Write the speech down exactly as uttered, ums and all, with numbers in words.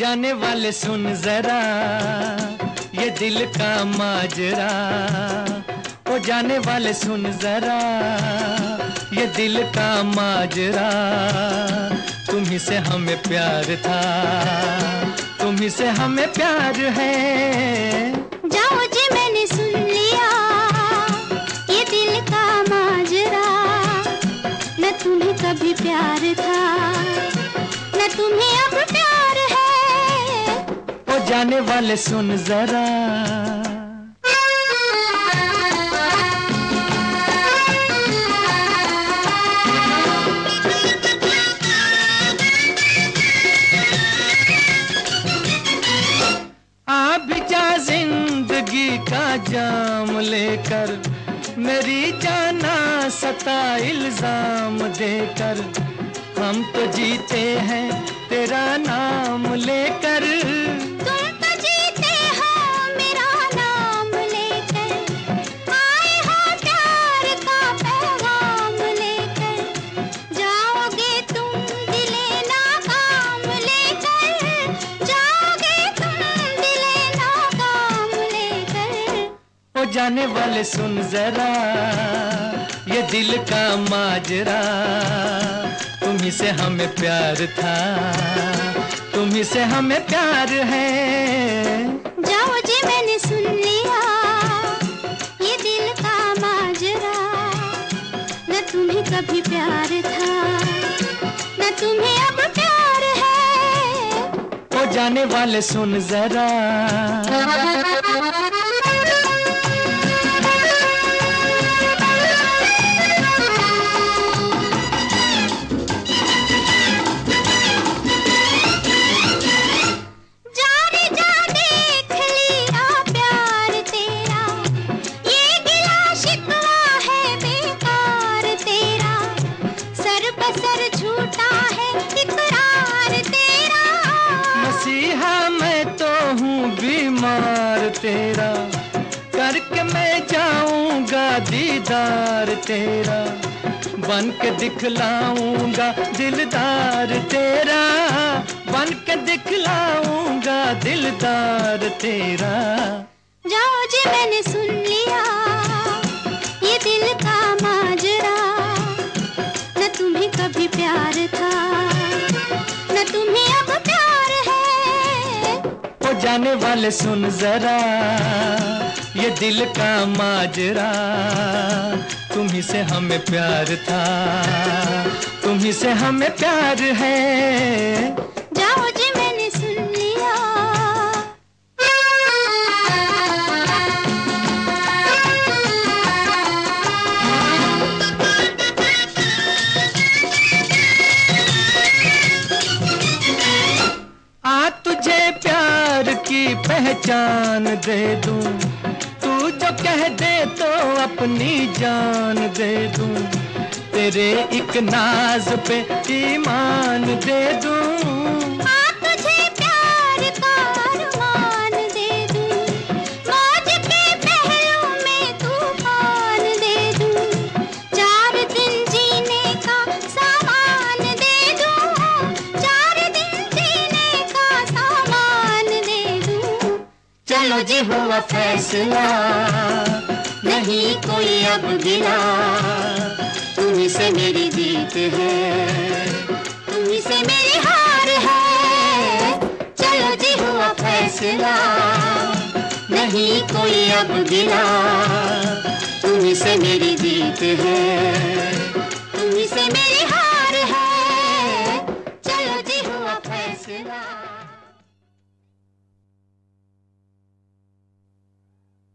जाने वाले सुन जरा ये दिल का माजरा, ओ जाने वाले सुन जरा ये दिल का माजरा। तुम्ही से हमें प्यार था, तुम्ही से हमें प्यार है। जाओ जी मैंने सुन लिया ये दिल का माजरा, न तुम्हें कभी प्यार था न तुम्हें अब प्यार है। ओ जाने वाले सुन जरा। आ भी जा जिंदगी का जाम लेकर, मेरी जाना सता इल्जाम देकर। हम तो जीते हैं तेरा नाम लेकर, तुम तो जीते हो मेरा नाम लेकर। आए हो प्यार का पैगाम लेकर, जाओगे तुम दिले नाकाम लेकर। जाओगे तुम दिले नाकाम लेकर। ओ जाने वाले सुन जरा ये दिल का माजरा। तुम्ही से हमें प्यार था, तुम्ही से हमें प्यार है। जाओ जी मैंने सुन लिया ये दिल का माजरा, न तुम्हें कभी प्यार था न तुम्हें अब प्यार है। ओ जाने वाले सुन जरा। बीमार तेरा करके मैं जाऊंगा दीदार तेरा, बन के दिखलाऊंगा दिलदार तेरा। बन के दिखलाऊंगा दिलदार तेरा। जाओ जी मैंने सुन लिया ये दिल का माजरा, न तुम्हें कभी प्यार था न तुम्हें अब प्यार है। ओ जाने वाले सुन जरा ये दिल का माजरा। तुम्ही से हमें प्यार था, तुम्ही से हमें प्यार है। जाओ जी मैंने सुन लिया। आ तुझे प्यार की पहचान दे दूं, तू जो कह दे तो अपनी जान दे दूं। तेरे एक नाज पे ईमान दे दूं। आ तुझे प्यार का अरमान दे दूं, मौज के पहलू में तूफान दे दूं। चार दिन जीने का सामान दे दूं, चार दिन जीने का सामान दे दूं। चलो जी हुआ फैसला, नहीं कोई अब गिला। तुम्ही से मेरी जीत है, तुम्ही से मेरी हार है। चलो जी हुआ फैसला, नहीं कोई अब गिला। तुम्ही से मेरी जीत है, तुम्ही से मेरी हार